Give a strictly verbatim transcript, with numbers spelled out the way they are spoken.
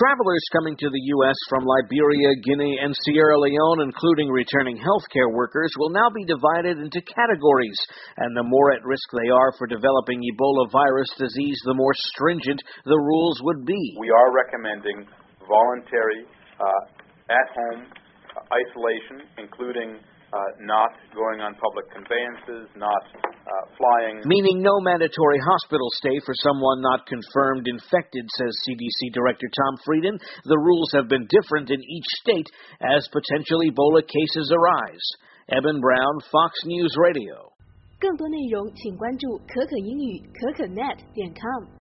Travelers coming to the U S from Liberia, Guinea, and Sierra Leone, including returning healthcare workers, will now be divided into categories. And the more at risk they are for developing Ebola virus disease, the more stringent the rules would be. We are recommending voluntary uh, at-home uh, isolation, including uh, not going on public conveyances, not uh, flying. Meaning no mandatory hospital stay for someone not confirmed infected, says C D C Director Tom Frieden. The rules have been different in each state as potential Ebola cases arise. Eben Brown, Fox News Radio. 更多内容请关注可可英语可可 net 点 com。